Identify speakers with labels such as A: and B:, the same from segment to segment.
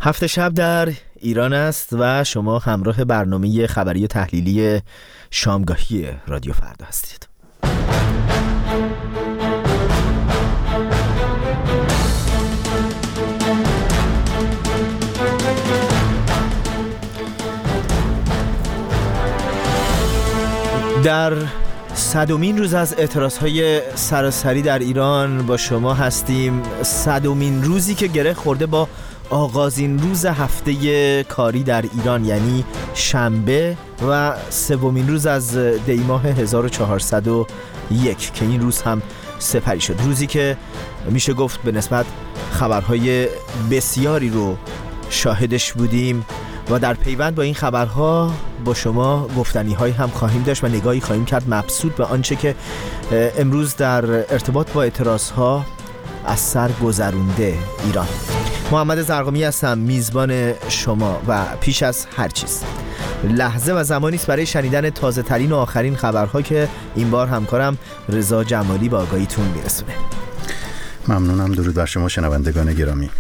A: هفت شب در ایران است و شما همراه برنامه خبری و تحلیلی شامگاهی رادیو فردا هستید. در 100مین روز از اعتراضهای سراسری در ایران با شما هستیم. 100مین روزی که گره خورده با آغازین روز هفته کاری در ایران، یعنی شنبه، و 3مین روز از دیماه 1401 که این روز هم سپری شد. روزی که میشه گفت به نسبت خبرهای بسیاری رو شاهدش بودیم و در پیوند با این خبرها با شما گفتنی‌هایی هم خواهیم داشت و نگاهی خواهیم کرد مبسوط به آنچه که امروز در ارتباط با اعتراضها از سر گذرونده ایران. محمد زرقامی هستم، میزبان شما، و پیش از هر چیز لحظه و زمانی است برای شنیدن تازه ترین و آخرین خبرها که این بار همکارم رضا جمالی با آگاهیتون میرسونه.
B: ممنونم. درود بر شما شنوندگان گرامی.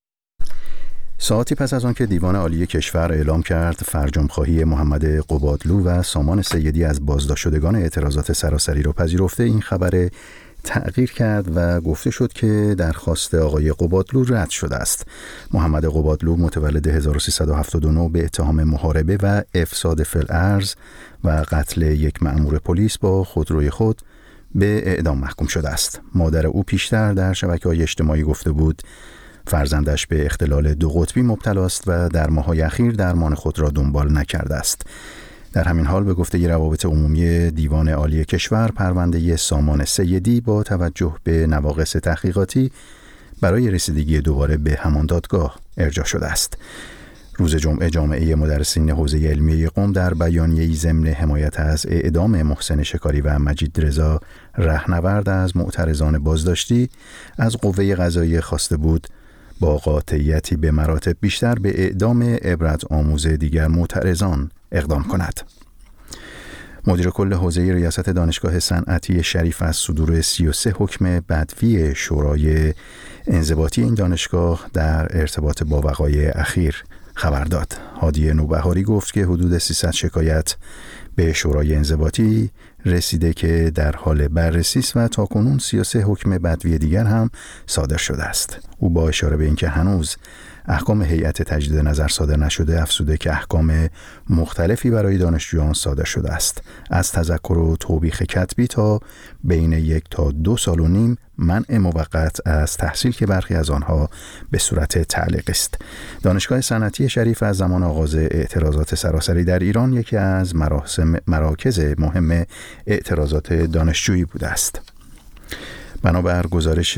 B: ساعتی پس از آن که دیوان عالی کشور اعلام کرد فرجام‌خواهی محمد قبادلو و سامان سیدی از بازداشت شدگان اعتراضات سراسری را پذیرفته، این خبر تغییر کرد و گفته شد که درخواست آقای قبادلو رد شده است. محمد قبادلو متولد 1379 به اتهام محاربه و افساد فی الارض و قتل یک مأمور پلیس با خودروی خود به اعدام محکوم شده است. مادر او پیشتر در شبکه‌های اجتماعی گفته بود فرزندش به اختلال 2 قطبی مبتلا است و در ماه‌های اخیر درمان خود را دنبال نکرده است. در همین حال به گفته روابط عمومی دیوان عالی کشور، پرونده سامان سیدی با توجه به نواقص تحقیقاتی برای رسیدگی دوباره به همان دادگاه ارجاع شده است. روز جمعه جامعه مدرسین حوزه علمیه قم در بیانیه‌ای ضمن حمایت از اعدام محسن شکاری و مجید رضا رهنورد از معترضان بازداشتی از قوه قضاییه خواسته بود با قاطعیتی به مراتب بیشتر به اعدام عبرت آموز دیگر معترضان اقدام کند. مدیر کل حوزه ریاست دانشگاه صنعتی شریف از صدور 33 حکم بدوی شورای انضباطی این دانشگاه در ارتباط با وقایع اخیر خبر داد. هادی نوبهاری گفت که حدود 300 شکایت به شورای انضباطی رسیده که در حال بررسی است و تاکنون 33 حکم بدوی دیگر هم صادر شده است. او با اشاره به اینکه هنوز احکام هیئت تجدید نظر صادر نشده افزوده که احکام مختلفی برای دانشجویان صادر شده است، از تذکر و توبیخ کتبی تا بین 1 تا 2 سال و نیم منع موقت از تحصیل که برخی از آنها به صورت تعلیق است. دانشگاه صنعتی شریف از زمان آغاز اعتراضات سراسری در ایران یکی از مراکز مهم اعتراضات دانشجویی بوده است. بنابر گزارش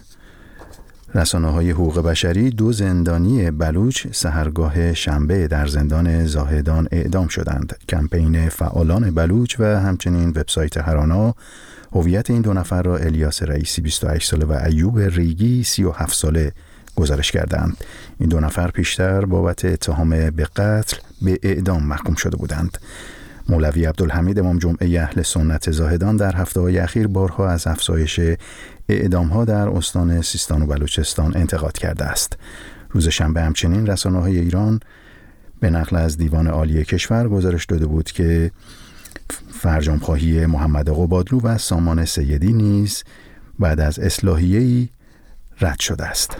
B: رسانه‌های حقوق بشری، 2 زندانی بلوچ سحرگاه شنبه در زندان زاهدان اعدام شدند. کمپین فعالان بلوچ و همچنین وبسایت هرانا هویت این 2 نفر را الیاس رئیسی 28 ساله و ایوب ریگی 37 ساله گزارش کردند. این 2 نفر پیشتر بابت اتهام به قتل به اعدام محکوم شده بودند. مولوی عبدالحمید امام جمعه اهل سنت زاهدان در هفته‌های اخیر بارها از افزایش اعدام‌ها در استان سیستان و بلوچستان انتقاد کرده است. روز شنبه همچنین رسانه‌های ایران به نقل از دیوان عالی کشور گزارش داده بود که فرجام‌خواهی محمد قبادلو و سامان سیدی نیز بعد از اصلاحیه‌ای رد شده است.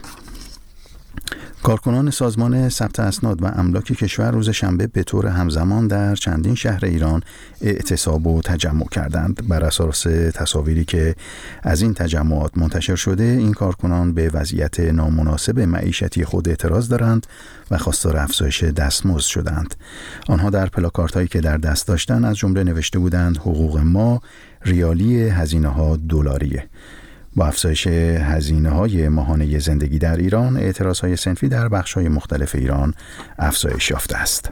B: کارکنان سازمان ثبت اسناد و املاک کشور روز شنبه به طور همزمان در چندین شهر ایران اعتصاب و تجمع کردند. بر اساس تصاویری که از این تجمعات منتشر شده، این کارکنان به وضعیت نامناسب معیشتی خود اعتراض دارند و خواستار افزایش دستمزد شدند. آنها در پلاکاردهایی که در دست داشتند از جمله نوشته بودند حقوق ما ریالی، هزینه‌ها دلاریه. با افزایش هزینه‌های ماهانه زندگی در ایران، اعتراضهای صنفی در بخش‌های مختلف ایران افزایش یافته است.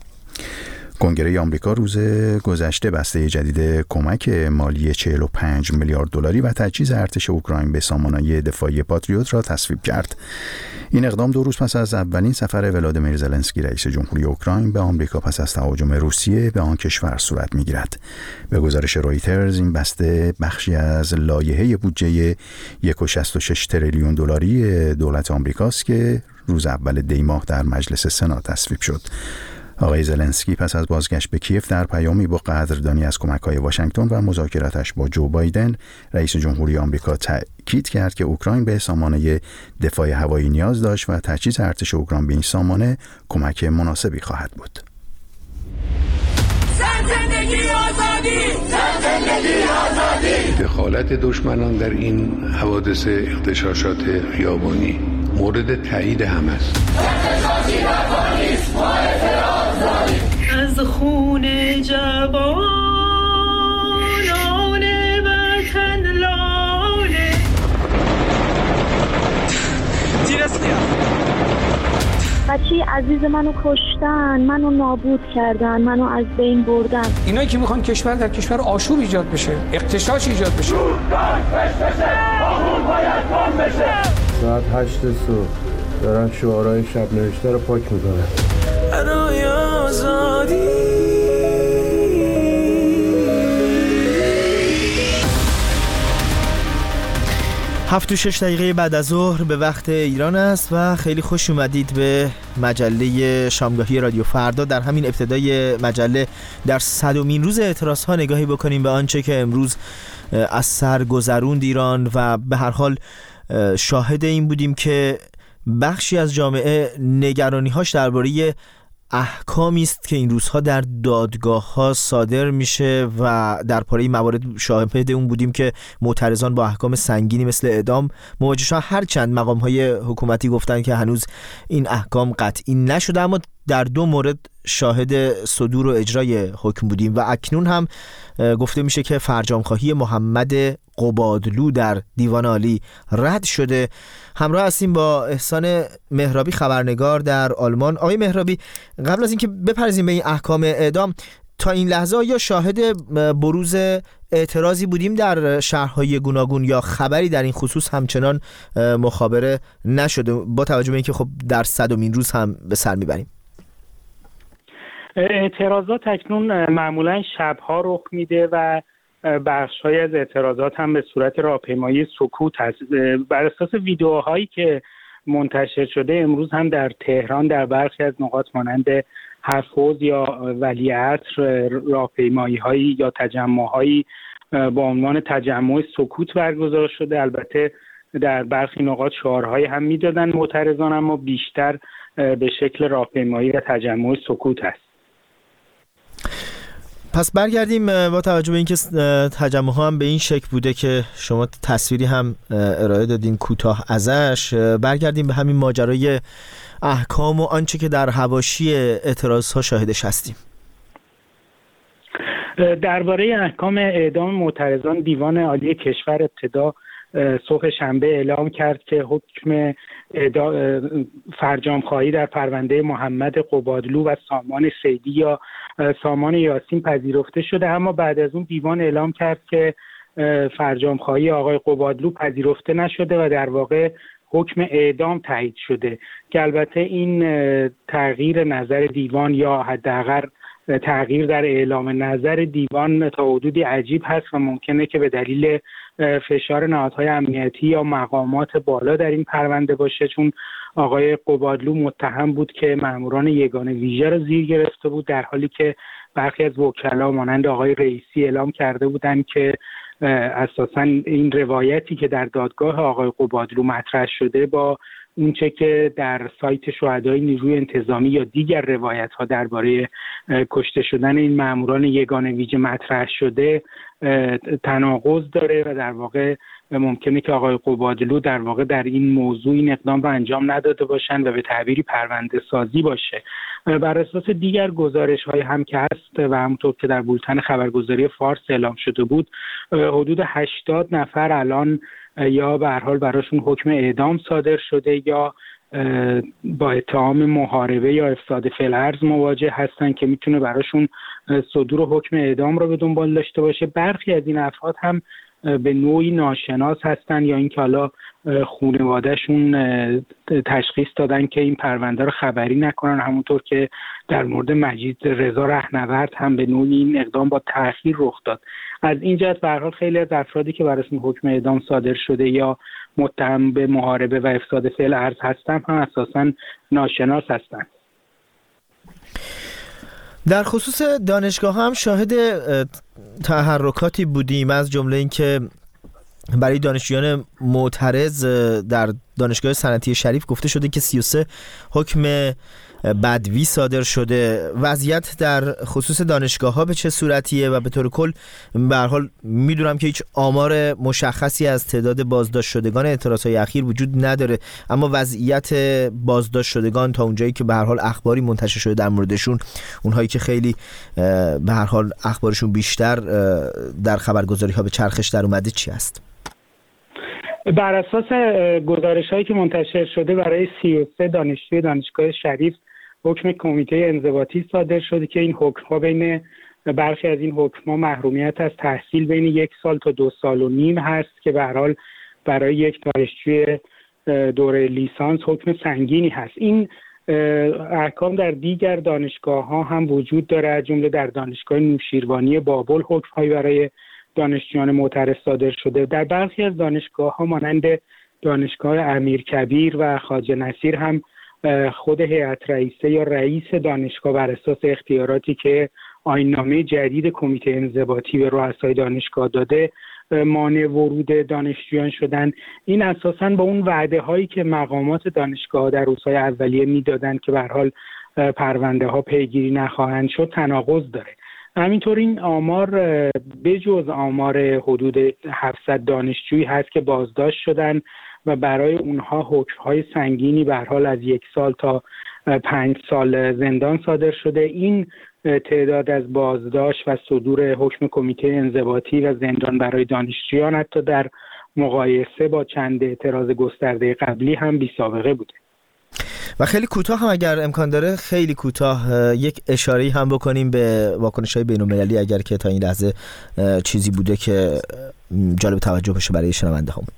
B: کنگره آمریکا روز گذشته بسته جدید کمک مالی 45 میلیارد دلاری و تجهیز ارتش اوکراین به سامانه‌های دفاعی پاتریوت را تصویب کرد. این اقدام 2 روز پس از اولین سفر ولادیمیر زلنسکی رئیس جمهوری اوکراین به آمریکا پس از تهاجم روسیه به آن کشور صورت می‌گیرد. به گزارش رویترز، این بسته بخشی از لایحه بودجه 1.66 تریلیون دلاری دولت آمریکاست که روز اول دی ماه در مجلس سنا تصویب شد. آقای زلنسکی پس از بازگشت به کیف در پیامی با قدردانی از کمک‌های واشنگتن و مذاکراتش با جو بایدن رئیس جمهوری آمریکا تأکید کرد که اوکراین به سامانه دفاع هوایی نیاز داشت و تجهیز ارتش اوکراین به این سامانه کمک مناسبی خواهد بود.
C: دخالت دشمنان در این حوادث اغتشاشات خیابانی مورد تایید همه است.
D: از خون جوانان وطن لاله
E: بچه عزیز منو کشتن، منو نابود کردن، منو از بین بردن.
F: اینایی که میخوان کشور در کشور آشوب ایجاد بشه، اغتشاش ایجاد بشه.
G: ساعت 8 صبح دارن شعارهای شب نوشته رو پاک میکنن.
D: برای آزادی
A: 7:06 بعد از ظهر به وقت ایران است و خیلی خوش اومدید به مجله شامگاهی رادیو فردا. در همین ابتدای مجله در 100مین روز اعتراض‌ها نگاهی بکنیم به آنچه که امروز از سر گذروند ایران و به هر حال شاهد این بودیم که بخشی از جامعه نگرانی‌هاش درباره احکامی است که این روزها در دادگاه‌ها صادر میشه و در پاره موارد شاهد اون بودیم که معترضان با احکام سنگینی مثل اعدام مواجه شدن، هرچند مقام‌های حکومتی گفتن که هنوز این احکام قطعی نشده، اما در 2 مورد شاهد صدور و اجرای حکم بودیم و اکنون هم گفته میشه که فرجام‌خواهی محمد قبادلو در دیوان عالی رد شده. همراه هستیم با احسان مهرابی خبرنگار در آلمان. آقای مهرابی، قبل از اینکه بپرسیم به این احکام اعدام، تا این لحظه یا شاهد بروز اعتراضی بودیم در شهرهای گوناگون یا خبری در این خصوص همچنان مخابره نشده، با توجه به اینکه خب در 100مین روز هم به سر میبریم؟
H: اعتراضات اکنون معمولا شبها رخ میده و بخش‌های از اعتراضات هم به صورت راهپیمایی سکوت هست. بر اساس ویدیوهایی که منتشر شده امروز هم در تهران در برخی از نقاط مانند حوض یا ولیعصر راهپیمایی‌هایی یا تجمع‌هایی با عنوان تجمع سکوت برگزار شده. البته در برخی نقاط شعارهایی هم میدادن معترضان، اما بیشتر به شکل راهپیمایی و تجمع سکوت است.
A: پس برگردیم با توجه به اینکه تجمع ها هم به این شکل بوده که شما تصویری هم ارائه دادین کوتاه ازش، برگردیم به همین ماجرای احکام و آنچه که در حواشی اعتراض ها شاهدش هستیم.
H: درباره احکام اعدام معترضان دیوان عالی کشور ابتدا صبح شنبه اعلام کرد که حکم فرجام‌خواهی در پرونده محمد قبادلو و سامان سیدی یا سامان یاسین پذیرفته شده، اما بعد از اون دیوان اعلام کرد که فرجام‌خواهی آقای قبادلو پذیرفته نشده و در واقع حکم اعدام تایید شده، که البته این تغییر نظر دیوان یا حداقل تغییر در اعلام نظر دیوان تا حدودی عجیب هست و ممکنه که به دلیل فشار نهادهای امنیتی یا مقامات بالا در این پرونده باشه، چون آقای قبادلو متهم بود که ماموران یگان ویژه را زیر گرفته بود، در حالی که برخی از وکلا مانند آقای رئیسی اعلام کرده بودند که اساساً این روایتی که در دادگاه آقای قبادلو مطرح شده با اونچه که در سایت شهدای نیروی انتظامی یا دیگر روایت‌ها درباره کشته شدن این ماموران یگان ویژه مطرح شده تناقض داره و در واقع ممکنه که آقای قبادلو در واقع در این موضوع این اقدام رو انجام نداده باشند و به تعبیری پرونده سازی باشه. بر اساس دیگر گزارش‌های هم که هست و همونطور که در بولتن خبرگزاری فارس اعلام شده بود، حدود 80 نفر الان یا به هر حال براشون حکم اعدام صادر شده یا با اتهام محاربه یا افساد فی الارض مواجه هستن که میتونه براشون صدور حکم اعدام رو به دنبال داشته باشه. برخی از این افراد هم به نوعی ناشناس هستن یا اینکه حالا خانواده‌شون تشخیص دادن که این پرونده رو خبری نکنن، همونطور که در مورد مجید رضا رهنورد هم به نوعی این اقدام با تأخیر رخ داد. از این جهت به هر حال خیلی از افرادی که براشون حکم اعدام صادر شده یا متهم به محاربه و افساد فعل ارض هستم هم اساساً ناشناس هستند.
A: در خصوص دانشگاه هم شاهد تحرکاتی بودیم، از جمله اینکه برای دانشجویان معترض در دانشگاه صنعتی شریف گفته شده که 33 حکم بدوی صادر شده. وضعیت در خصوص دانشگاه ها به چه صورتیه و به طور کل به هر حال میدونم که هیچ آمار مشخصی از تعداد بازداشت شدگان اعتراضهای اخیر وجود نداره، اما وضعیت بازداشت شدگان تا اونجایی که به هر حال اخباری منتشر شده در موردشون، اونهایی که خیلی به هر حال اخبارشون بیشتر در خبرگزاری ها به چرخش در اومده چی است؟
H: بر اساس گزارش‌هایی که منتشر شده برای 33 دانشجوی دانشگاه شریف حکم کمیته انضباطی صادر شده که این حکم‌ها بین برخی از این حکم‌ها محرومیت از تحصیل بین 1 سال تا 2 سال و نیم هست که به هر حال برای یک دانشجوی دوره لیسانس حکم سنگینی هست. این احکام در دیگر دانشگاه‌ها هم وجود داره، از جمله در دانشگاه نوشیروانی بابل حکم‌هایی برای دانشجویان معترض صادر شده. در برخی از دانشگاه‌ها مانند دانشگاه امیرکبیر و خواجه نصیر هم خود هیئت رئیسه یا رئیس دانشگاه بر اساس اختیاراتی که آیین‌نامه جدید کمیته انضباطی به رؤسای دانشگاه داده مانع ورود دانشجویان شدن. این اساساً با اون وعده‌هایی که مقامات دانشگاه در روزهای اولیه میدادند که به هر حال پرونده‌ها پیگیری نخواهند شد تناقض داره. همینطور این آمار بجز آمار حدود 700 دانشجویی هست که بازداشت شدن و برای اونها حکم‌های سنگینی به هر حال از 1 سال تا 5 سال زندان صادر شده. این تعداد از بازداشت و صدور حکم کمیته انضباطی و زندان برای دانشجویان حتی در مقایسه با چند اعتراض گسترده قبلی هم بی‌سابقه بوده.
A: و خیلی کوتاه هم اگر امکان داره، خیلی کوتاه یک اشاره‌ای هم بکنیم به واکنش‌های بین‌المللی اگر که تا این لحظه چیزی بوده که جالب توجه باشه برای شنونده‌هامون.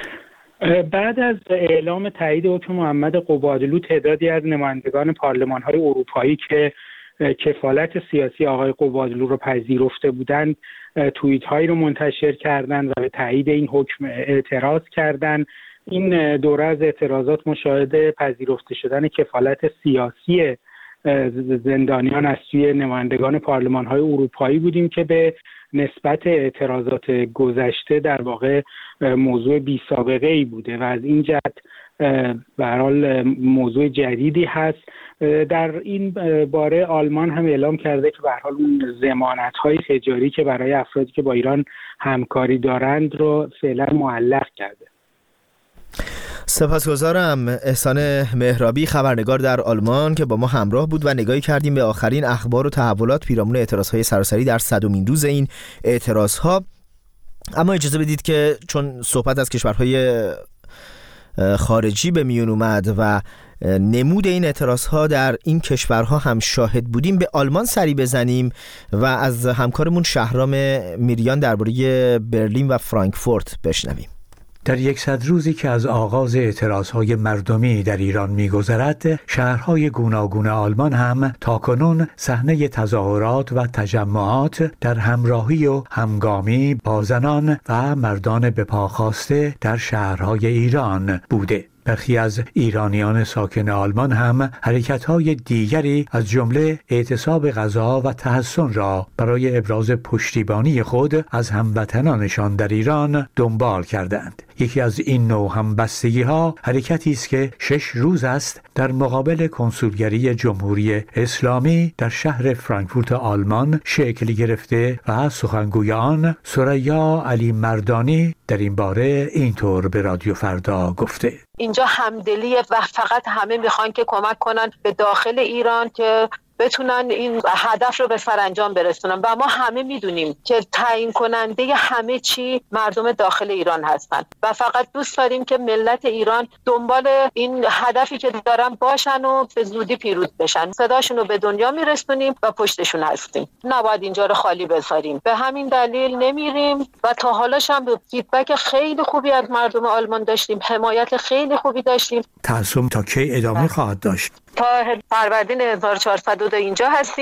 H: بعد از اعلام تایید حکم محمد قبادلو، تعدادی از نمایندگان پارلمان‌های اروپایی که کفالت سیاسی آقای قبادلو رو پذیرفته بودند توییت‌هایی رو منتشر کردند و به تایید این حکم اعتراض کردند. این دوره از اعتراضات مشاهده پذیرفته شدن کفالت سیاسی زندانیان از سوی نمایندگان پارلمان‌های اروپایی بودیم که به نسبت اعتراضات گذشته در واقع موضوع بی سابقه ای بوده و از این جهت به هر حال موضوع جدیدی هست. در این باره آلمان هم اعلام کرده که به هر حال اون ضمانت‌های تجاری که برای افرادی که با ایران همکاری دارند رو فعلا معلق کرده.
A: سپاسگزارم احسان مهرابی، خبرنگار در آلمان، که با ما همراه بود و نگاهی کردیم به آخرین اخبار و تحولات پیرامون اعتراضهای سراسری در 100مین روز این اعتراضها. اما اجازه بدید که چون صحبت از کشورهای خارجی به میون اومد و نمود این اعتراضها در این کشورها هم شاهد بودیم، به آلمان سری بزنیم و از همکارمون شهرام میریان درباره برلین و فرانکفورت بشنویم.
I: در 100 روزی که از آغاز اعتراضهای مردمی در ایران می‌گذرد، شهرهای گوناگون آلمان هم تاکنون صحنه تظاهرات و تجمعات در همراهی و همگامی با زنان و مردان به پا خاسته در شهرهای ایران بوده. برخی از ایرانیان ساکن آلمان هم حرکت‌های دیگری از جمله اعتصاب غذا و تحسن را برای ابراز پشتیبانی خود از هموطنانشان در ایران دنبال کردند. یکی از این نوع همبستگی‌ها حرکتی است که 6 روز است در مقابل کنسولگری جمهوری اسلامی در شهر فرانکفورت آلمان شکل گرفته و سخنگوی آن ثریا علی مردانی در این باره اینطور به رادیو فردا گفته:
J: اینجا همدلیه و فقط همه میخوان که کمک کنن به داخل ایران که بتونن این هدف رو به سرانجام برسونن و ما همه میدونیم که تعیین کننده همه چی مردم داخل ایران هستن و فقط دوست داریم که ملت ایران دنبال این هدفی که دارن باشن و به زودی پیروز بشن. صداشون رو به دنیا میرسونیم و پشتشون هستیم. نباید اینجا رو خالی بذاریم. به همین دلیل نمیریم و تا حالاش هم فیدبک خیلی خوبی از مردم آلمان داشتیم. حمایت خیلی خوبی داشتیم.
I: تعصب تا کی ادامه خواهد داشت؟
J: تا فروردین 1402 اینجا هستیم.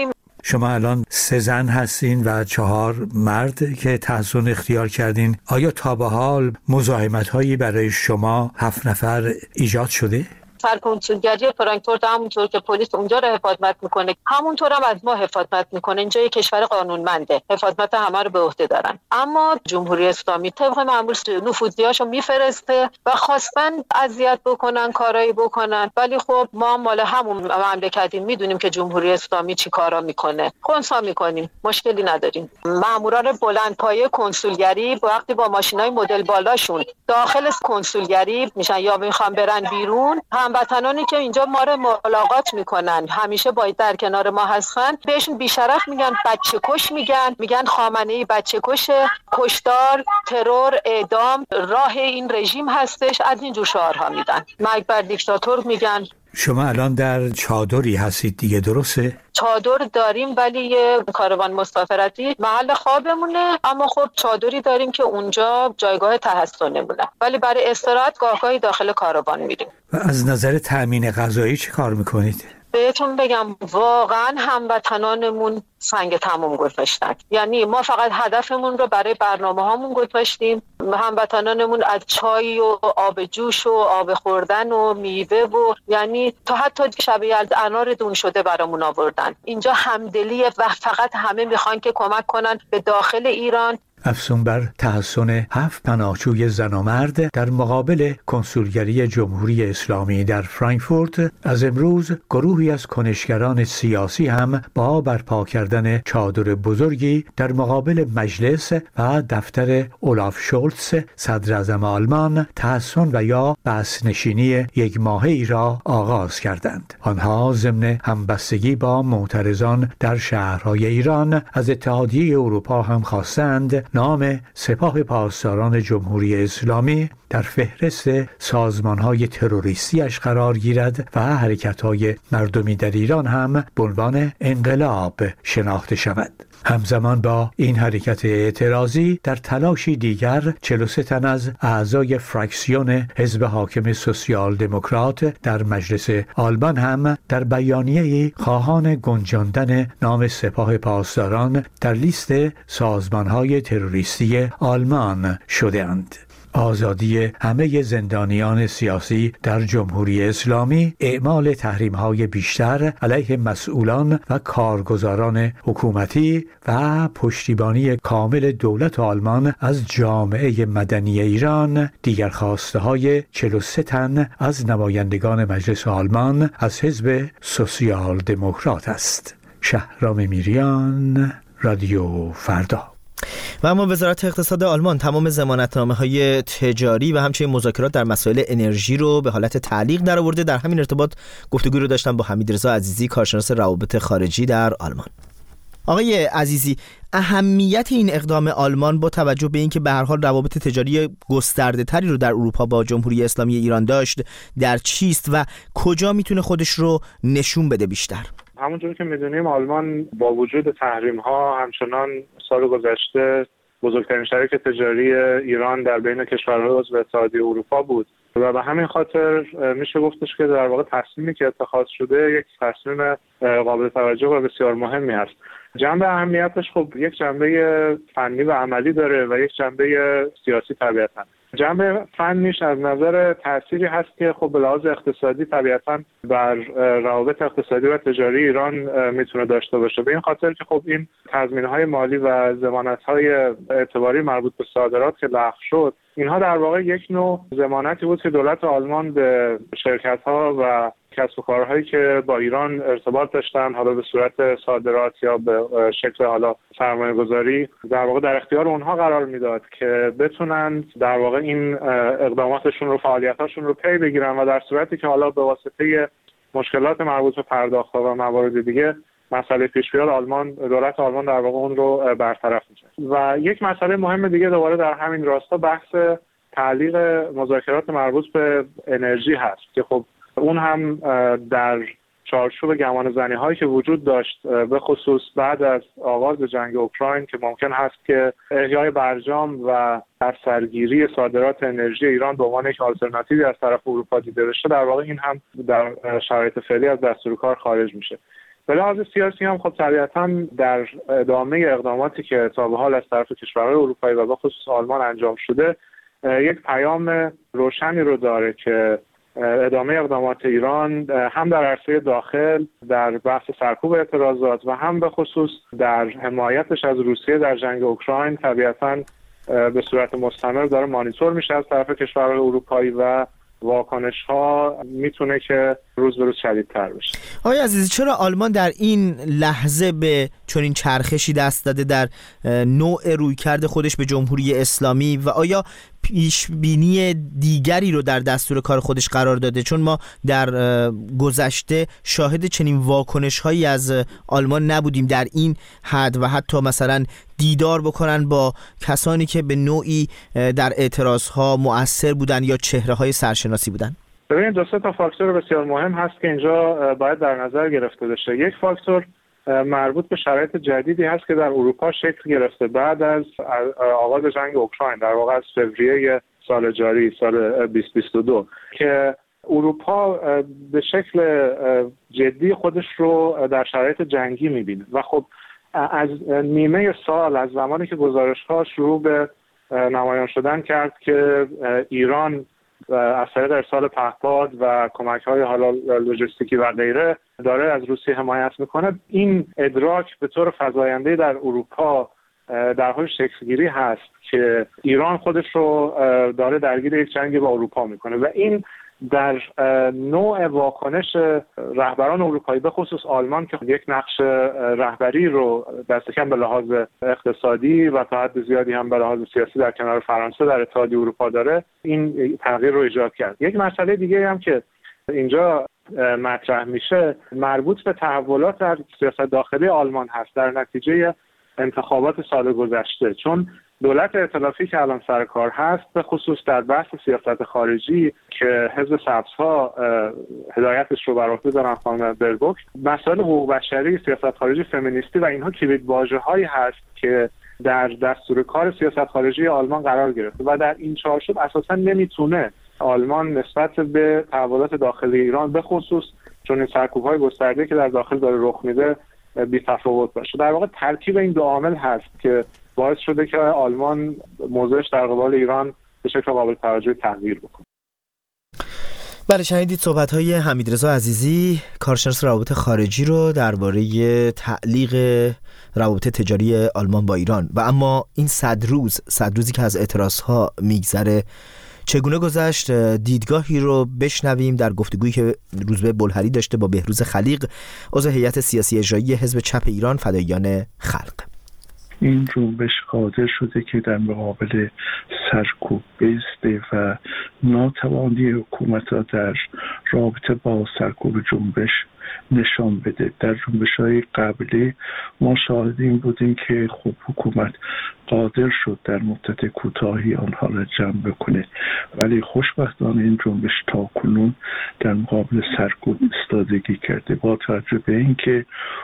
I: شما الان 3 زن هستین و 4 مرد که تحصن اختیار کردین. آیا تا به حال مزاحمت‌هایی برای شما 7 نفر ایجاد شده؟
J: سرکنسولگری فرانکفورت همونطور که پلیس اونجا رو حفاظت میکنه، همونطور هم از ما حفاظت میکنه. اینجا یک کشور قانونمنده، حفاظت همه رو به عهده دارن. اما جمهوری اسلامی طبق معمول نفوذیاشو میفرسته و خواستن اذیت بکنن، کارایی بکنن. ولی خب ما مال همون مملکتیم، میدونیم که جمهوری اسلامی چی کارا میکنه، خنثی میکنیم، مشکلی نداریم. ماموران بلندپایه کنسولگری وقتی با ماشینای مدل بالاشون داخل کنسولگری میشن یا میخوان برن بیرون، هموطنانی که اینجا ما رو ملاقات میکنن، همیشه باید در کنار ما هستن، بهشون بیشرف میگن، بچه کش میگن خامنه‌ای بچه کشه، کشتار، ترور، اعدام راه این رژیم هستش. از این جور شعارها میدن، مرگ بر دیکتاتور میگن.
I: شما الان در چادری هستید دیگه، درسته؟
J: چادر داریم ولی یه کاروان مسافرتی محل خوابمونه، اما خب چادری داریم که اونجا جایگاه تحصنمونه، ولی برای استراحت گاهگاهی داخل کاروان میریم.
I: و از نظر تأمین غذایی چه کار میکنید؟
J: بهتون بگم واقعا هموطنانمون سنگ تموم گذاشتن. یعنی ما فقط هدفمون رو برای برنامه هامون گذاشتیم. هموطنانمون از چای و آب جوش و آب خوردن و میوه و یعنی تا حتی شبیه از انار دون شده برامون آوردن. اینجا همدلیه و فقط همه میخوان که کمک کنن به داخل ایران.
I: افزون بر تحصن 7 پناهجوی زن و مرد در مقابل کنسولگری جمهوری اسلامی در فرانکفورت، از امروز گروهی از کنشگران سیاسی هم با برپا کردن چادر بزرگی در مقابل مجلس و دفتر اولاف شولتز صدر اعظم آلمان تحصن و یا بسنشینی 1 ماهه‌ای را آغاز کردند. آنها ضمن همبستگی با معترضان در شهرهای ایران از اتحادیه اروپا هم خواستند نام سپاه پاسداران جمهوری اسلامی در فهرست سازمان‌های تروریستی‌اش قرار گیرد و حرکت‌های مردمی در ایران هم به عنوان انقلاب شناخته شود. همزمان با این حرکت اعتراضی در تلاشی دیگر 43 تن از اعضای فراکسیون حزب حاکم سوسیال دموکرات در مجلس آلمان هم در بیانیه‌ای خواهان گنجاندن نام سپاه پاسداران در لیست سازمان‌های تروریستی آلمان شده‌اند. آزادی همه زندانیان سیاسی در جمهوری اسلامی، اعمال تحریم‌های بیشتر علیه مسئولان و کارگزاران حکومتی و پشتیبانی کامل دولت آلمان از جامعه مدنی ایران دیگر خواسته‌های 43 تن از نمایندگان مجلس آلمان از حزب سوسیال دموکرات است. شهرام میریان، رادیو فردا.
A: و اما وزارت اقتصاد آلمان تمام ضمانتنامه‌های تجاری و همچنین مذاکرات در مسائل انرژی رو به حالت تعلیق درآورده. در همین ارتباط گفتگوی رو داشتم با حمیدرضا عزیزی، کارشناس روابط خارجی در آلمان. آقای عزیزی، اهمیت این اقدام آلمان با توجه به اینکه به هر حال روابط تجاری گسترده‌تری رو در اروپا با جمهوری اسلامی ایران داشت در چیست و کجا میتونه خودش رو نشون بده بیشتر؟
K: همونجور که میدونیم آلمان با وجود تحریم‌ها همچنان سال گذشته بزرگترین شریک تجاری ایران در بین کشورهای عضو اتحادیه اروپا بود و به همین خاطر میشه گفتش که در واقع تصمیمی که اتخاذ شده یک تصمیم قابل توجه و بسیار مهمی است. جنبه اهمیتش خب یک جنبه فنی و عملی داره و یک جنبه سیاسی طبیعتاً. جنبه فنیش از نظر تأثیری هست که خب به لحاظ اقتصادی طبیعتاً بر روابط اقتصادی و تجاری ایران میتونه داشته باشه، به این خاطر که خب این تضمین‌های مالی و ضمانت‌های اعتباری مربوط به صادرات که لغو شد، اینها در واقع یک نوع ضمانتی بود که دولت آلمان به شرکت‌ها و کسب و کارهایی که با ایران ارتباط داشتن، حالا به صورت صادرات یا به شکل حالا سرمایه‌گذاری، در واقع در اختیار اونها قرار میداد که بتونن در واقع این اقداماتشون رو، فعالیتاشون رو پی بگیرن و در صورتی که حالا به واسطه مشکلات مربوط به پرداخت‌ها و موارد دیگه مسئله پیش بیاد، دولت آلمان در واقع اون رو برطرف می‌کنه. و یک مسئله مهم دیگه دوباره در همین راستا بحث تعلیق مذاکرات مربوط به انرژی هست که خب اون هم در چارچوب گمانه‌زنی هایی که وجود داشت، به خصوص بعد از آغاز جنگ اوکراین که ممکن هست که احیای برجام و سرگیری صادرات انرژی ایران به عنوان یک آلترناتیوی از طرف اروپا دیده بشه، در واقع این هم در شرایط فعلی از دستور کار خارج میشه. به لحاظ سیاسی هم خب طبیعتاً در ادامه اقداماتی که تا به حال از طرف کشورهای اروپایی و به خصوص آلمان انجام شده یک پیام روشنی رو داره که ادامه اقدامات ایران هم در عرصه داخل در بحث سرکوب اعتراضات و هم به خصوص در حمایتش از روسیه در جنگ اوکراین طبیعتاً به صورت مستمر داره مانیتور میشه از طرف کشورهای اروپایی و واکنش ها میتونه که روز به روز شدیدتر بشه.
A: آقای عزیزی، چرا آلمان در این لحظه به چنین چرخشی دست داده در نوع رویکرد خودش به جمهوری اسلامی و آیا پیش بینی دیگری رو در دستور کار خودش قرار داده؟ چون ما در گذشته شاهد چنین واکنش هایی از آلمان نبودیم در این حد و حتی مثلا دیدار بکنن با کسانی که به نوعی در اعتراض ها مؤثر بودن یا چهره های سرشناسی بودن.
K: ببینید دو سه تا فاکتور بسیار مهم هست که اینجا باید در نظر گرفته بشه. یک فاکتور مربوط به شرایط جدیدی هست که در اروپا شکل گرفته بعد از آغاز جنگ اوکراین، در واقع از فوریه سال جاری سال 2022 که اروپا به شکل جدی خودش رو در شرایط جنگی می‌بینه و خب از نیمه سال از زمانی که گزارش‌ها شروع به نمایان شدن کرد که ایران از طریق ارسال پهپاد و کمک‌های حالا لوجستیکی و غیره داره از روسیه حمایت میکنه، این ادراک به طور فزاینده در اروپا در حال شکل‌گیری هست که ایران خودش رو داره درگیر یک جنگ با اروپا میکنه و این در نوع واکنش رهبران اروپایی به خصوص آلمان که یک نقش رهبری رو دست کم به لحاظ اقتصادی و تا حد زیادی هم به لحاظ سیاسی در کنار فرانسه در اتحادیه اروپا داره، این تغییر رو ایجاد کرد. یک مسئله دیگه هم که اینجا مطرح میشه مربوط به تحولات در سیاست داخلی آلمان هست در نتیجه انتخابات سال گذشته، چون دولت ائتلافی که الان سر کار هست به خصوص در بحث سیاست خارجی که حزب سبزها هدایتش رو بر عهده دارن خانم بربوک، مسائل حقوق بشری، سیاست خارجی فمینیستی و اینها کلیدواژه‌هایی هست که در دستور کار سیاست خارجی آلمان قرار گرفته و در این چارچوب اساسا نمیتونه آلمان نسبت به تحولات داخلی ایران به خصوص چون این سرکوب‌های گسترده که در داخل داره رخ میده بی تفاوت باشه. در واقع ترکیب این دو عامل هست که باعث شده که آلمان موضعش در قبال ایران به شکل قابل توجه تغییر بکنه.
A: بله، شنیدید صحبت‌های حمیدرضا عزیزی، کارشناس روابط خارجی رو درباره تعلیق روابط تجاری آلمان با ایران. و اما این 100 روزی که از اعتراض‌ها میگذره چگونه گذشت، دیدگاهی رو بشنویم در گفتگویی که روزبه بلهری داشته با بهروز خلیق، عضو هیئت سیاسی اجرایی حزب چپ ایران فداییان خلق.
L: این جنبش قادر شده که در مقابل سرکوب بایسته و ناتوانی حکومت‌ها در رابطه با سرکوب جنبش نشان بده. در جنبش‌های قبلی ما شاهد این بودیم که خب حکومت قادر شد در مدت کوتاهی آنها را جمع بکنه، ولی خوشبختانه این جنبش تاکنون در مقابل سرکوب ایستادگی کرده با توجه به اینکه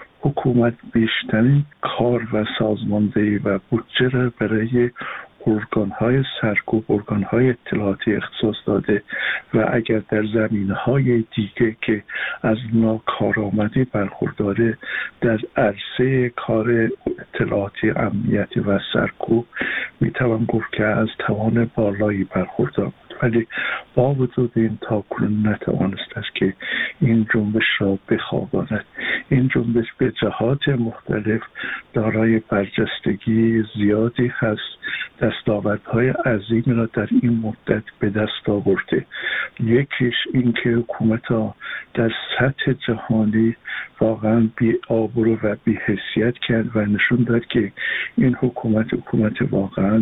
L: حکومت بیشترین کار و سازماندهی و بودجه را برای ارگان‌های سرکوب، ارگان‌های اطلاعاتی اختصاص داده و اگر در زمینه‌های دیگه که از ناکارآمدی برخورداره در عرصه کار اطلاعاتی، امنیتی و سرکوب میتوان گفت که از توان بالایی برخوردار بود، ولی با وجود این تاکنون نتوانست است که این جنبش را بخواباند. این جنبش به جهات مختلف دارای برجستگی زیادی هست، دستاوردهای عظیمی را در این مدت به دست آورده. یکیش این که حکومت‌ها در سطح جهانی واقعا بی آبرو و بی حیثیت کرد و نشون داد که این حکومت واقعا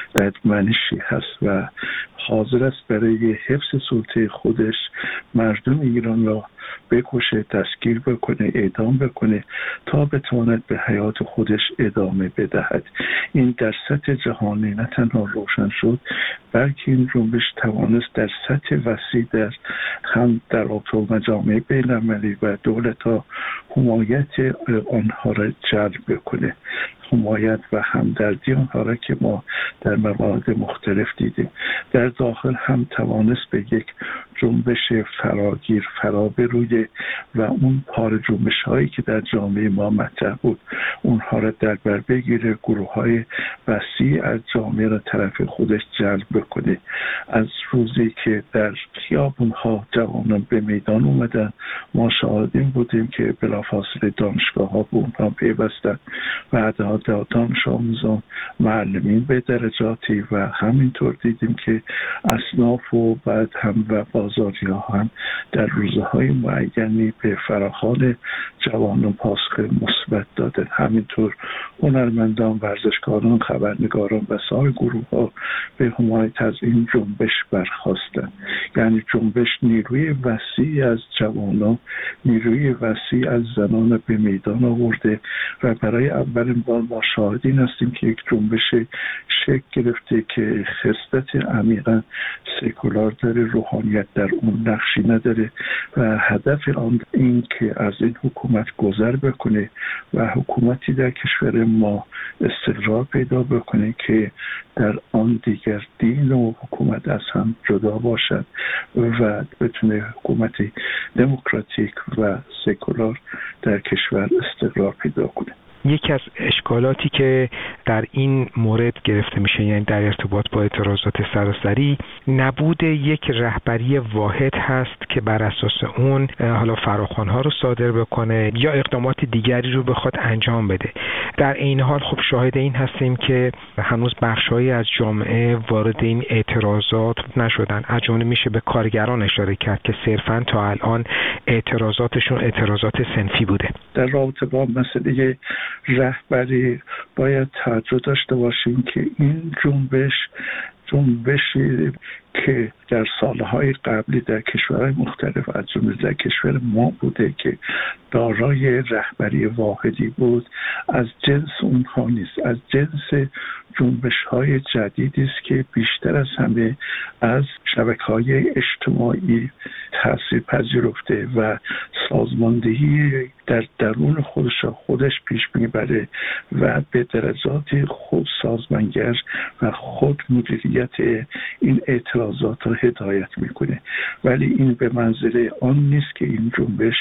L: بدمنشی هست و حاضر است برای حفظ سلطه خودش مردم ایران را بکشه، دستگیر بکنه، اعدام بکنه تا بتواند به حیات خودش ادامه بدهد. این در سطح جهانی نه تنها روشن شد بلکه این جنبش توانست در سطح وسیع هم در اطراف مجامع بین‌المللی و دولت‌ها حمایت آنها را جلب بکنه حمایت و همدردی آنها را که ما در موارد مختلف دیدیم. در داخل هم توانست به یک جنبش فراگیر فرا برویه و اون پار جنبش هایی که در جامعه ما مطرح بود اونها را در بر بگیره، گروه های وسیع از جامعه را طرف خودش جلب بکنه. از روزی که در خیابون ها جوانان به میدان اومدن ما شاهدین بودیم که بلافاصله دانشگاه ها به اونها پیوستن و دانش آموزان، معلمین به درجاتی و همینطور دیدیم که اصناف و بعد هم و بازاری ها هم در روزهای معینی به فراخوان جوانان پاسخ مثبت دادن. همینطور هنرمندان، ورزشکاران، خبرنگاران و سایر گروه ها به حمایت از این جنبش برخاستند. یعنی جنبش نیروی وسیع از جوانان، نیروی وسیع از زنان به میدان آورده و برای اولین بار ما شاهدین هستیم که یک جنبش شکل گرفته که خصلت عمیقا سکولار داره، روحانیت در اون نقشی نداره و هدف آن این که از این حکومت گذر بکنه و حکومتی در کشور ما استقرار پیدا بکنه که در آن دیگر دین و حکومت از هم جدا باشد و بتونه حکومتی دموکراتیک و سکولار در کشور استقرار پیدا کنه.
M: یکی از اشکالاتی که در این مورد گرفته میشه، یعنی در ارتباط با اعتراضات سراسری، نبود یک رهبری واحد هست که بر اساس اون حالا فراخوان‌ها رو صادر بکنه یا اقدامات دیگری رو بخواد انجام بده. در این حال خب شاهد این هستیم که هنوز بخش‌هایی از جامعه وارد این اعتراضات نشدن. از جمله میشه به کارگران اشاره کرد که صرفاً تا الان اعتراضاتشون اعتراضات صنفی بوده.
L: در رابطه با مسئله رهبری باید توجه داشته باشیم که این جنبشی که در سالهای قبلی در کشورهای مختلف از جمله در کشور ما بوده که دارای رهبری واحدی بود، از جنس اونها نیست، از جنس جنبش‌های جدیدی است که بیشتر از همه از شبکه‌های اجتماعی تأثیر پذیرفته و سازماندهی در درون خودش پیش میبره و به درجات خود سازمانگر و خود مدیریت این اعتراضات را هدایت میکنه. ولی این به منزله آن نیست که این جنبش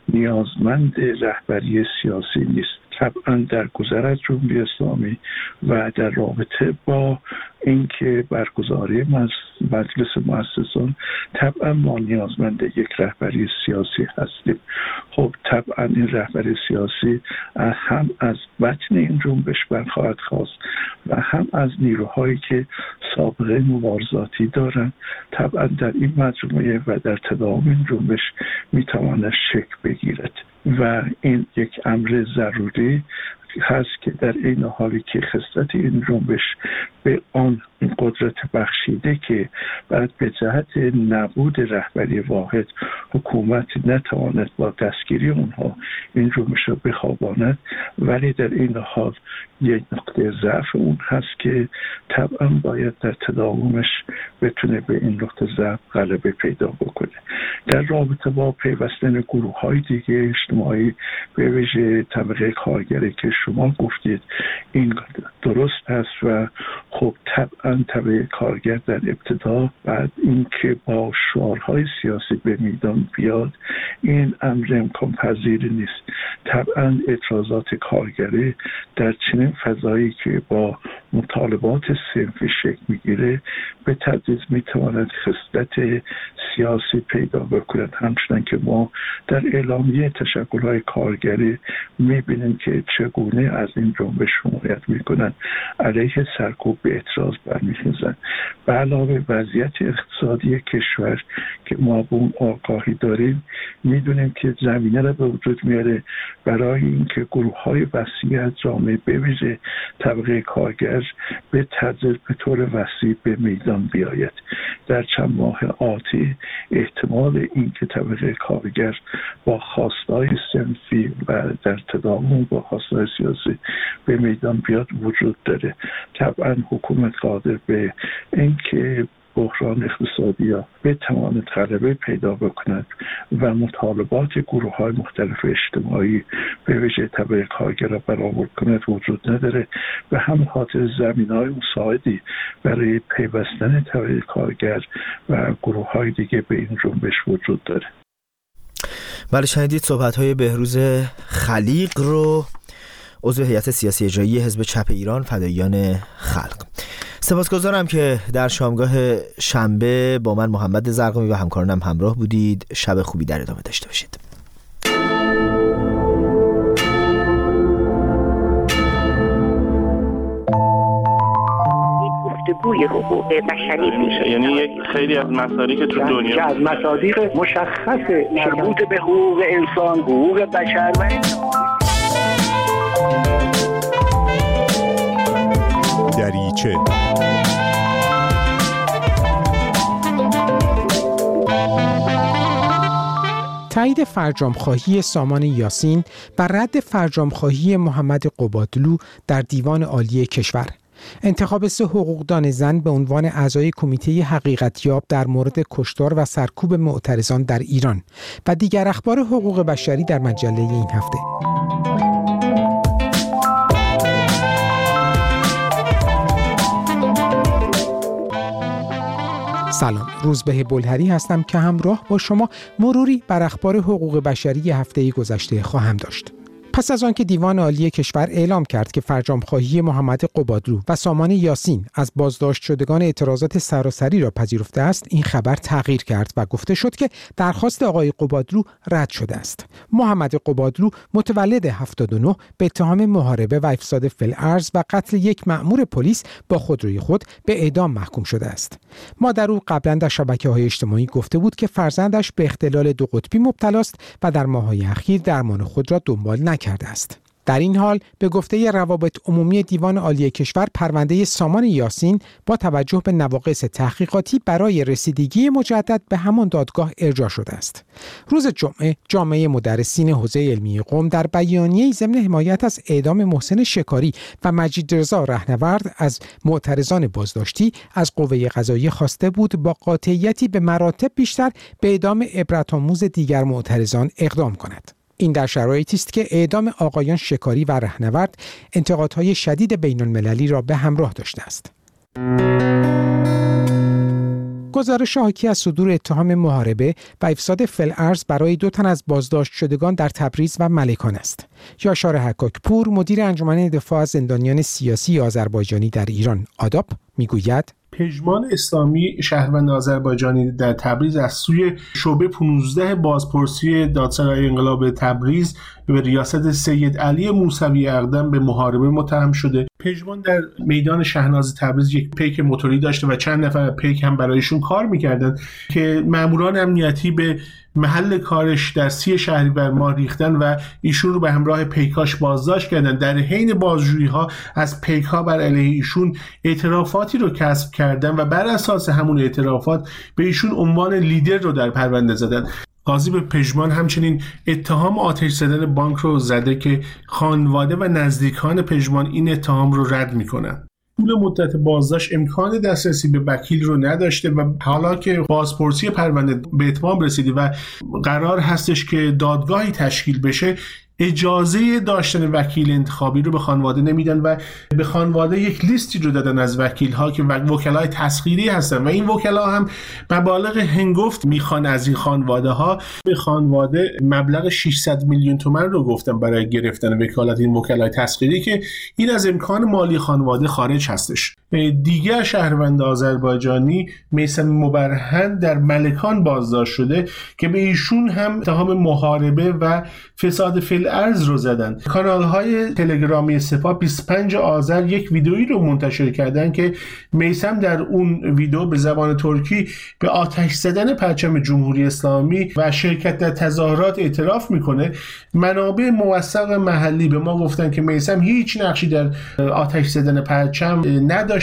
L: نیازمند رهبری سیاسی نیست. طبعا در گذر از جمهوری اسلامی و در رابطه با اینکه برگزاری مجلس مؤسسان طبعا ما نیازمند یک رهبری سیاسی هستیم. خب طبعا این رهبری سیاسی هم از بطن این جنبش برخواهد خواست و هم از نیروهایی که سابقه مبارزاتی دارند. طبعا در این مجموعه و در تداوم این جنبش میتواند شکل بگیرد و این یک امر ضروری هست که در این حالی که خصلت این جنبش به آن قدرت بخشیده که بعد به جهت نبود رهبری واحد حکومت نتواند با دستگیری اونها این جنبش را بخواباند، ولی در این حال یک نقطه ضعف اون هست که طبعا باید در تداومش بتونه به این نقطه ضعف غلبه پیدا بکنه. در رابطه با پیوستن گروه‌های دیگه اجتماعی به ویژه طبقه کارگری که شما گفتید این درست است و خب طبعا طبقه کارگر در ابتدا بعد اینکه با شعارهای سیاسی به میدان بیاد این امر امکان پذیر نیست. طبعا اعتراضات کارگری در چنین فضایی که با مطالبات صنفی شکل میگیره به تدریج میتواند خصلت سیاسی پیدا بکند. همچنان که ما در اعلامیه تشکل‌های کارگری میبینیم که چگونه از این جنبش حمایت میکنند، علیه سرکوب به اعتراض برمیخیزند. به علاوه وضعیت اقتصادی کشور که ما به اون آگاهی داریم میدونیم که زمینه را به وجود میاره برای اینکه گروه‌های وسیع از جامعه به ویژه طبقه کارگر به تدریج به طور وسیع به میدان بیاید. در چند ماه آتی احتمال اینکه طبقه کارگر با خواستهای صنفی و در تداوم با خواستهای سیاسی به میدان بیاد وجود داره. طبعا حکومت قادر به اینکه بحران اقتصادی ها بتواند غلبه پیدا بکند و مطالبات گروه های مختلف اجتماعی به ویژه طبقه کارگر را برآورد کند وجود نداره. به همین خاطر زمینه‌های مساعدی برای پیوستن طبقه کارگر و گروه های دیگه به این جنبش وجود داره.
A: بله، شنیدید صحبت‌های بهروز خلیق رو، عضو هیئت سیاسی اجرایی حزب چپ ایران فداییان خلق. سپاسگزارم که در شامگاه شنبه با من محمد زرقامی و همکارانم همراه بودید. شب خوبی در ادامه داشته باشید.
N: گفتگوی حقوق بشری میشه، یعنی یک خیلی از مصادیق که تو دنیا
O: از مصادیق مشخص مربوط به حقوق انسان، حقوق بشر و
P: دریچه.
Q: تایید فرجام‌خواهی سامان یاسین بر رد فرجام‌خواهی محمد قبادلو در دیوان عالی کشور. انتخاب 3 حقوقدان زن به عنوان اعضای کمیته حقیقتیاب در مورد کشتار و سرکوب معترضان در ایران و دیگر اخبار حقوق بشری در مجله این هفته. سلام، روزبه بلهری هستم که همراه با شما مروری بر اخبار حقوق بشری هفته گذشته خواهم داشت. پس از آنکه دیوان عالی کشور اعلام کرد که فرجام‌خواهی محمد قبادلو و سامان یاسین از بازداشت شدگان اعتراضات سراسری را پذیرفته است، این خبر تغییر کرد و گفته شد که درخواست آقای قبادلو رد شده است. محمد قبادلو متولد 79 به اتهام محاربه و افساد فی الارض و قتل یک مأمور پلیس با خودروی خود به اعدام محکوم شده است. مادر او قبلا در شبکه‌های اجتماعی گفته بود که فرزندش به اختلال 2 قطبی مبتلا است و در ماه‌های اخیر درمان خود را دنبال نکرده است. در این حال به گفته روابط عمومی دیوان عالی کشور، پرونده سامان یاسین با توجه به نواقص تحقیقاتی برای رسیدگی مجدد به همان دادگاه ارجاع شده است. روز جمعه جامعه مدرسین حوزه علمی قم در بیانیه‌ای ضمن حمایت از اعدام محسن شکاری و مجید رضا رهنورد از معترضان بازداشتی از قوه قضاییه خواسته بود با قاطعیتی به مراتب بیشتر به اعدام عبرت‌آموز دیگر معترضان اقدام کند. این در شرایطی است که اعدام آقایان شکاری و رهنورد انتقادهای شدید بین‌المللی را به همراه داشته است. گزارش حاکی از صدور اتهام محاربه و افساد فی الارض برای 2 تن از بازداشت شدگان در تبریز و ملکان است. یاشار حکاکپور، مدیر انجمن دفاع از زندانیان سیاسی آذربایجانی در ایران آداپ، میگوید
R: پژمان اسلامی شهروند آذربایجانی در تبریز از سوی شعبه 15 بازپرسی دادسرای انقلاب تبریز به ریاست سید علی موسوی اقدم به محاربه متهم شده. پژمان در میدان شهناز تبریز یک پیک موتوری داشته و چند نفر پیک هم برایشون کار میکردن که ماموران امنیتی به محل کارش در 30 شهریور ماه ریختن و ایشون رو به همراه پیکاش بازداشت کردن. در حین بازجویی ها از پیک ها بر علیه ایشون اعترافاتی رو کسب کردن و بر اساس همون اعترافات به ایشون عنوان لیدر رو در پرونده زدن. قاضی به پژمان همچنین اتهام آتش زدن بانک رو زده که خانواده و نزدیکان پژمان این اتهام رو رد میکنن. طول مدت بازداشت امکان دسترسی به وکیل رو نداشته و حالا که بازپرسی پرونده به اتمام رسیده و قرار هستش که دادگاهی تشکیل بشه، اجازه داشتن وکیل انتخابی رو به خانواده نمیدن و به خانواده یک لیستی رو دادن از وکیل‌ها که وکلای تسخیری هستن و این وکلا هم مبالغ هنگفت میخوان از این خانواده‌ها. به خانواده مبلغ 600 میلیون تومان رو گفتن برای گرفتن وکالت این وکلای تسخیری که این از امکان مالی خانواده خارج هستش. دیگر شهروند آذربایجانی میثم مبرهن در ملکان بازداشت شده که به ایشون هم اتهام محاربه و فساد فی الارض رو زدن. کانال‌های تلگرامی سپاه 25 آذر یک ویدئویی رو منتشر کردن که میثم در اون ویدئو به زبان ترکی به آتش زدن پرچم جمهوری اسلامی و شرکت در تظاهرات اعتراف میکنه. منابع موثق محلی به ما گفتن که میثم هیچ نقشی در آتش زدن پرچم نداشت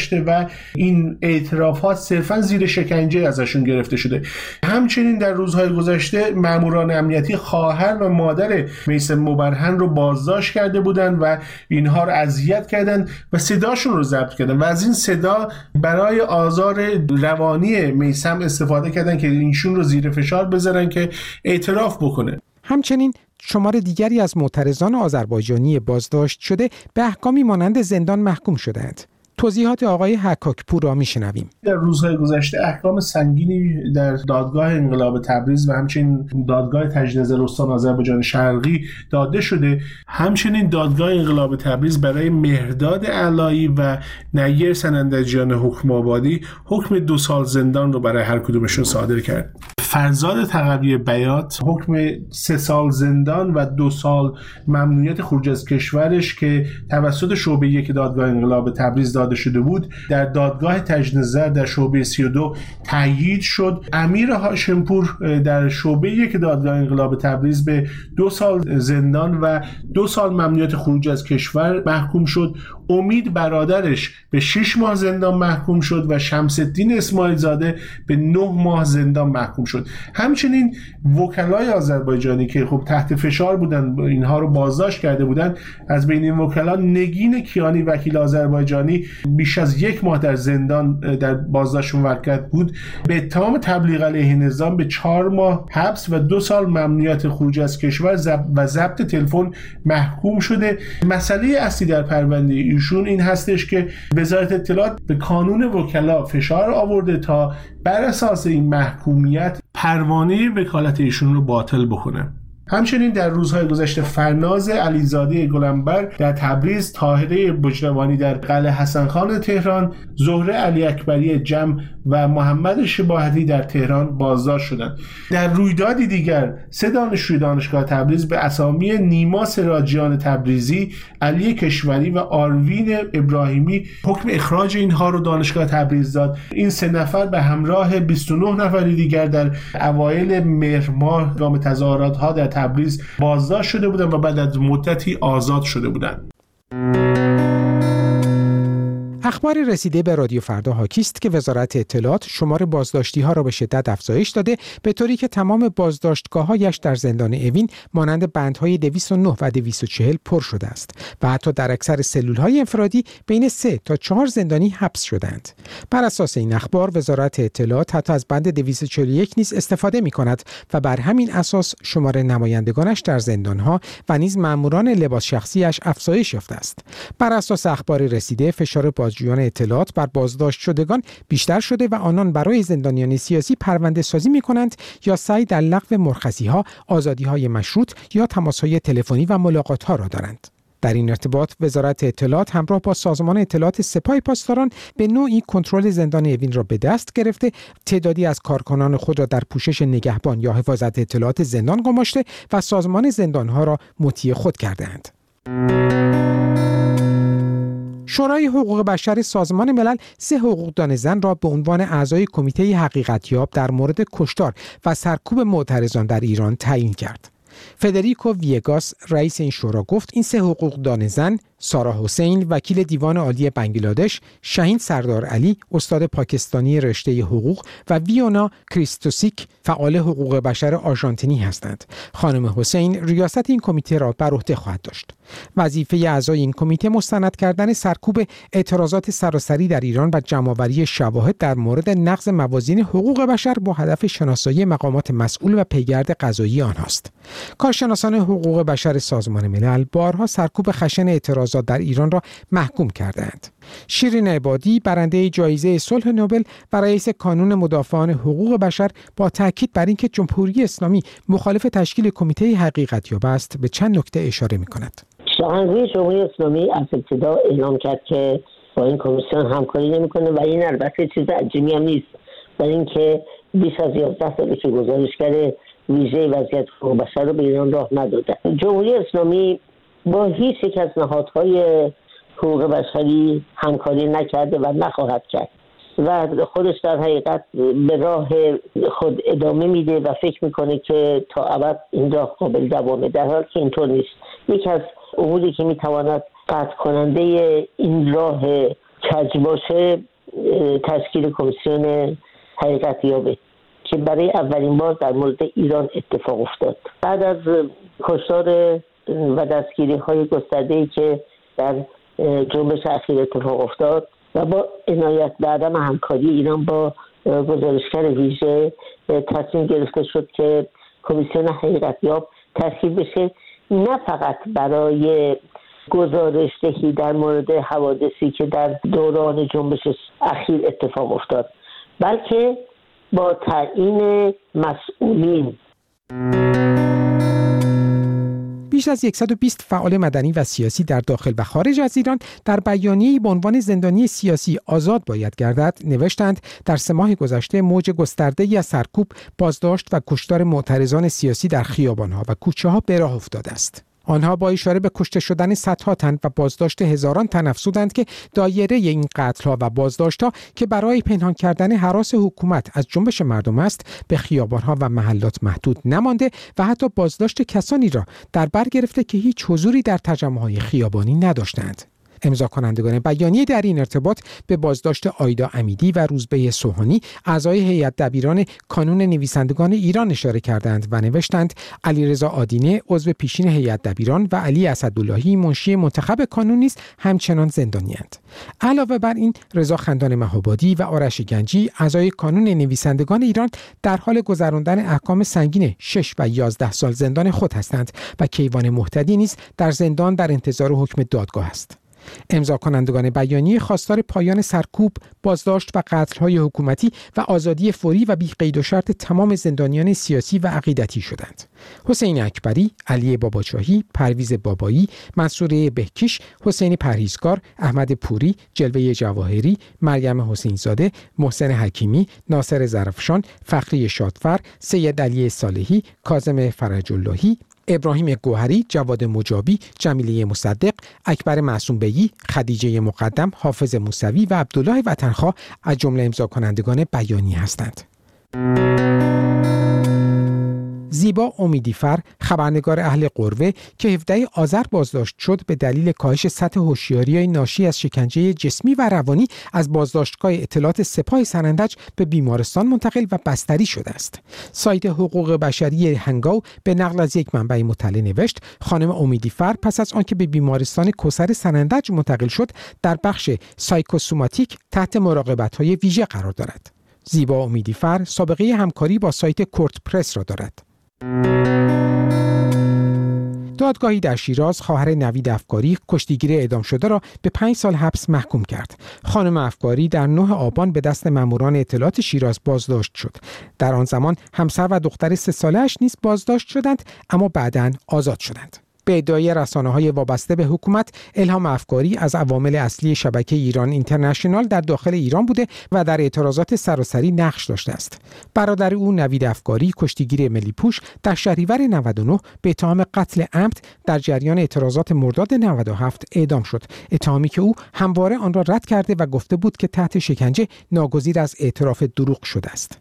R: گذشته و این اعترافات صرفا زیر شکنجه ازشون گرفته شده. همچنین در روزهای گذشته ماموران امنیتی خواهر و مادر میثم مبرهن رو بازداشت کرده بودند و اینها رو اذیت کردند و صداشون رو ضبط کردن و از این صدا برای آزار روانی میثم استفاده کردن که اینشون رو زیر فشار بذارن که اعتراف بکنه.
Q: همچنین شمار دیگری از معترضان آذربایجانی بازداشت شده به احکامی مانند زندان محکوم شدند. توضیحات آقای حکاکپور را میشنویم.
R: در روزهای گذشته احکام سنگینی در دادگاه انقلاب تبریز و همچنین دادگاه تجنظر استان آذربایجان شرقی داده شده. همچنین دادگاه انقلاب تبریز برای مهرداد علایی و نیر سنندجیان حکم آبادی حکم 2 سال زندان رو برای هر کدومشون صادر کرد. فرزاد تقوی بیات حکم 3 سال زندان و 2 سال ممنوعیت خروج از کشورش که توسط شعبه 1 دادگاه انقلاب تبریز داده شده بود در دادگاه تجنظر در شعبه 32 تأیید شد. امیر هاشمپور در شعبه 1 دادگاه انقلاب تبریز به 2 سال زندان و 2 سال ممنوعیت خروج از کشور محکوم شد. امید برادرش به 6 ماه زندان محکوم شد و شمس الدین اسماعیل زاده به 9 ماه زندان محکوم شد. همچنین وکلای آذربایجانی که خب تحت فشار بودن اینها رو بازداشت کرده بودن، از بین این وکلا نگین کیانی وکیل آذربایجانی بیش از 1 ماه در زندان در بازداشت موقت بود. به اتهام تبلیغ علیه نظام به 4 ماه حبس و 2 سال ممنوعیت خروج از کشور و ضبط تلفن محکوم شده. مسئله اصلی در پرونده ایشون این هستش که وزارت اطلاعات به کانون وکلا فشار آورده تا بر اساس این محکومیت پروانه وکالت ایشون رو باطل بکنه. همچنین در روزهای گذشته فرناز علیزاده گلنبر در تبریز، طاهره بجروانی در قلعه حسن خان تهران، زهره علی اکبری جم و محمد شباهتی در تهران بازداشت شدند. در رویدادی دیگر 3 دانشجوی دانشگاه تبریز به اسامی نیما سراجیان تبریزی، علی کشوری و آروین ابراهیمی حکم اخراج اینها رو دانشگاه تبریز داد. این 3 نفر به همراه 29 نفر دیگر در اوایل مهر ماه گام تظاهرات‌ها در تبریز بازداشت شده بودند و بعد از مدتی آزاد شده بودند.
Q: اخباری رسیده به رادیو فردا حاکی است که وزارت اطلاعات شمار بازداشتی‌ها را به شدت افزایش داده، به طوری که تمام بازداشتگاه‌هایش در زندان اوین مانند بندهای 209 و 240 پر شده است و حتی در اکثر سلول‌های انفرادی بین 3 تا 4 زندانی حبس شدند. بر اساس این اخبار وزارت اطلاعات حتی از بند 241 نیز استفاده می‌کند و بر همین اساس شمار نمایندگانش در زندان‌ها و نیز ماموران لباس شخصی‌اش افزایش یافته است. بر اساس اخباری رسیده فشار بازجویان اطلاعات بر بازداشت شدگان بیشتر شده و آنان برای زندانیان سیاسی پرونده سازی می کنند یا سعی در لغو مرخصی ها، آزادی های مشروط یا تماس های تلفنی و ملاقات ها را دارند. در این ارتباط وزارت اطلاعات همراه با سازمان اطلاعات سپاه پاسداران به نوعی کنترل زندان اوین را به دست گرفته، تعدادی از کارکنان خود را در پوشش نگهبان یا حفاظت اطلاعات زندان گماشته و سازمان زندانها را مطیع خود کرده‌اند. شورای حقوق بشر سازمان ملل 3 حقوقدان زن را به عنوان اعضای کمیته حقیقتیاب در مورد کشتار و سرکوب معترضان در ایران تعیین کرد. فدریکو ویگاس رئیس این شورا گفت این 3 حقوقدان زن، سارا حسین وکیل دیوان عالی بنگلادش، شاهین سردار علی استاد پاکستانی رشته حقوق و ویونا کریستوسیک فعال حقوق بشر آرژانتینی هستند. خانم حسین ریاست این کمیته را بر عهده خواهد داشت. وظیفه اعضای این کمیته مستند کردن سرکوب اعتراضات سراسری در ایران و جمع‌آوری شواهد در مورد نقض موازین حقوق بشر با هدف شناسایی مقامات مسئول و پیگرد قضایی آنهاست. کارشناسان حقوق بشر سازمان ملل بارها سرکوب خشن اعتراضات در ایران را محکوم کردند. شیرین عبادی برنده جایزه صلح نوبل و رئیس کانون مدافعان حقوق بشر با تاکید بر اینکه جمهوری اسلامی مخالف تشکیل کمیته حقیقتیاب است به چند نکته اشاره می‌کند.
S: شاهنشاهی جمهوری اسلامی از ابتدا اعلام کرد که با این کمیسیون همکاری نمی‌کنه و این البته چیز عجیبی هم نیست، برای اینکه بیش از 11 ساله که گزارشگر ویژه وضعیت حقوق بشر رو به ایران راه نداده. جمهوری اسلامی با هیچ یک از نهادهای حقوق بشری همکاری نکرده و نخواهد کرد و خودش در حقیقت به راه خود ادامه میده و فکر میکنه که تا ابد این راه قابل دوامه، در حالی که اینطور نیست. یکی از اموری که میتواند قطع کننده این راه کج باشه تشکیل کمیسیون حقیقتیابه که برای اولین بار در مورد ایران اتفاق افتاد. بعد از کشتار و دستگیری های گسترده‌ای که در جنبش اخیر اتفاق افتاد و با عنایت به عدم همکاری ایران با گزارشگر ویژه تصمیم گرفته شد که کمیسیون حقیقتیاب تشکیل بشه، نه فقط برای گزارش دهی در مورد حوادثی که در دوران جنبش اخیر اتفاق افتاد، بلکه با تعیین مسئولین.
Q: بیش از 120 فعال مدنی و سیاسی در داخل و خارج از ایران در بیانیه‌ای به عنوان زندانی سیاسی آزاد باید گردد نوشتند در 3 ماه گذشته موج گسترده‌ای از سرکوب، بازداشت و کشتار معترضان سیاسی در خیابان‌ها و کوچه‌ها به راه افتاده است. آنها با اشاره به کشته شدن صدها تن و بازداشت هزاران تن افزودند که دایره این قتل‌ها و بازداشت‌ها که برای پنهان کردن هراس حکومت از جنبش مردم است به خیابان‌ها و محلات محدود نمانده و حتی بازداشت کسانی را در بر گرفته که هیچ حضوری در تجمع‌های خیابانی نداشتند. امضا کنندگان بیانیه در این ارتباط به بازداشت آیدا امیدی و روزبه سوهانی اعضای هیئت دبیران کانون نویسندگان ایران اشاره کردند و نوشتند علیرضا آدینه عضو پیشین هیئت دبیران و علی اسداللهی منشی منتخب کانون نیز همچنان زندانی‌اند. علاوه بر این رضا خندان مهابادی و آرش گنجی اعضای کانون نویسندگان ایران در حال گذراندن احکام سنگین 6 و 11 سال زندان خود هستند و کیوان مهتدی نیز در زندان در انتظار حکم دادگاه است. امضا کنندگان بیانیه خواستار پایان سرکوب، بازداشت و قتل‌های حکومتی و آزادی فوری و بی قید و شرط تمام زندانیان سیاسی و عقیدتی شدند. حسین اکبری، علی باباچاهی، پرویز بابایی، منصور بهکیش، حسین پرهیزکار، احمد پوری، جلوه جواهری، مریم حسینزاده، محسن حکیمی، ناصر ظرفشان، فخری شادفر، سید علی صالحی، کاظم فرج‌اللهی، ابراهیم گوهری، جواد مجابی، جمیله مصدق، اکبر معصوم بیی، خدیجه مقدم، حافظ موسوی و عبدالله وطنخواه از جمله امضا کنندگان بیانیه هستند. زیبا امیدیفر، خبرنگار اهل قروه که 17 آذر بازداشت شد به دلیل کاهش سطح هوشیاری ناشی از شکنجه جسمی و روانی از بازداشتگاه اطلاعات سپاه سنندج به بیمارستان منتقل و بستری شده است. سایت حقوق بشری هنگاو به نقل از یک منبع مطلع نوشت خانم امیدیفر پس از آنکه به بیمارستان کوثر سنندج منتقل شد در بخش سایکوسوماتیک تحت مراقبت‌های ویژه قرار دارد. زیبا امیدیفر سابقه همکاری با سایت کورت پرس را دارد. دادگاهی در شیراز خواهر نوید افکاری کشتیگیر اعدام شده را به 5 سال حبس محکوم کرد. خانم افکاری در 9 آبان به دست ماموران اطلاعات شیراز بازداشت شد. در آن زمان همسر و دختر 3 ساله‌اش نیز بازداشت شدند اما بعداً آزاد شدند. به ادعای رسانه‌های وابسته به حکومت، الهام افکاری از عوامل اصلی شبکه ایران اینترنشنال در داخل ایران بوده و در اعتراضات سراسری نقش داشته است. برادر او نوید افکاری کشتیگیر ملی پوش در شهریور 99 به اتهام قتل عمد در جریان اعتراضات مرداد 97 اعدام شد. اتهامی که او همواره آن را رد کرده و گفته بود که تحت شکنجه ناگزیر از اعتراف دروغ شده است.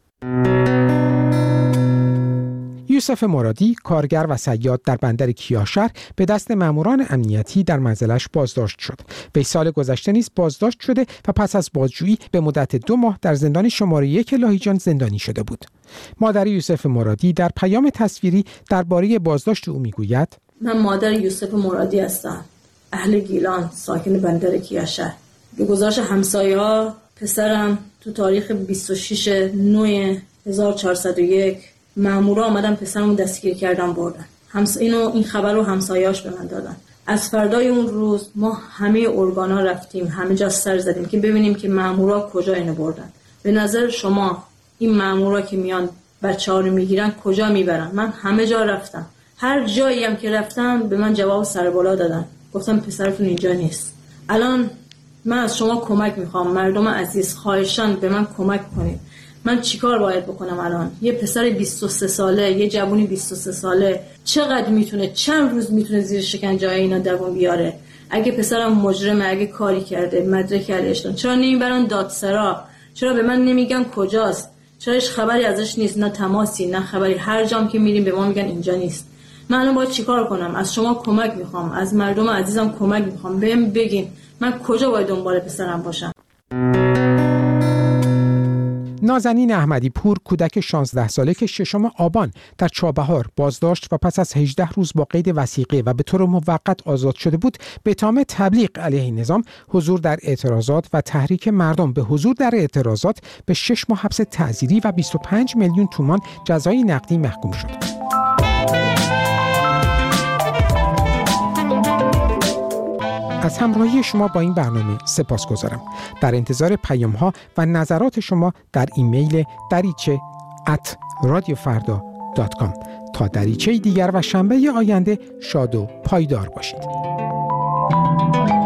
Q: یوسف مرادی کارگر و صیاد در بندر کیاشهر به دست ماموران امنیتی در منزلش بازداشت شد. وی سال گذشته نیز بازداشت شده و پس از بازجویی به مدت 2 ماه در زندان شماره 1 لاهیجان زندانی شده بود. مادر یوسف مرادی در پیام تصویری درباره بازداشت او میگوید:
T: من مادر یوسف مرادی هستم، اهل گیلان، ساکن بندر کیاشهر. به گزارش همسایه‌ها پسرم تو تاریخ 26/9/1401 مامورا آمدن پسرمو دستگیر کردن بردن. این خبر رو همسایه‌اش به من دادن. از فردای اون روز ما همه ارگانا رفتیم، همه جا سر زدیم که ببینیم که مامورا کجا اینو بردن. به نظر شما این مامورا که میان بچه‌ها رو میگیرن کجا میبرن؟ من همه جا رفتم. هر جایی هم که رفتم به من جواب سر بالا دادن. گفتم پسرتون اینجا نیست. الان من از شما کمک میخوام، مردم عزیز، خواهشاً به من کمک کنید. من چیکار باید بکنم الان؟ یه پسر 23 ساله، یه جوونی 23 ساله چقدر میتونه، چند روز میتونه زیر شکنجه اینا دووم بیاره؟ اگه پسرم مجرمه، اگه کاری کرده، مدرک علیش دارن، چرا نمیبرن دادسرا؟ چرا به من نمیگن کجاست؟ چرا هیچ خبری ازش نیست؟ نه تماسی، نه خبری. هر جام که میریم به ما میگن اینجا نیست. من باید چیکار کنم؟ از شما کمک میخوام، از مردم عزیزم کمک میخوام. بهم بگین من کجا باید دنبال پسرم باشم؟
Q: نازنین احمدی پور کودک 16 ساله که 6 آبان در چابهار بازداشت و پس از 18 روز با قید وثیقه و به طور موقت آزاد شده بود، به اتهام تبلیغ علیه نظام، حضور در اعتراضات و تحریک مردم به حضور در اعتراضات به 6 ماه حبس تعزیری و 25 میلیون تومان جزای نقدی محکوم شد. از همراهی شما با این برنامه سپاسگزارم. در انتظار پیام‌ها و نظرات شما در ایمیل dariche@radiofarda.com. تا دریچه دیگر و شنبه آینده شاد و پایدار باشید.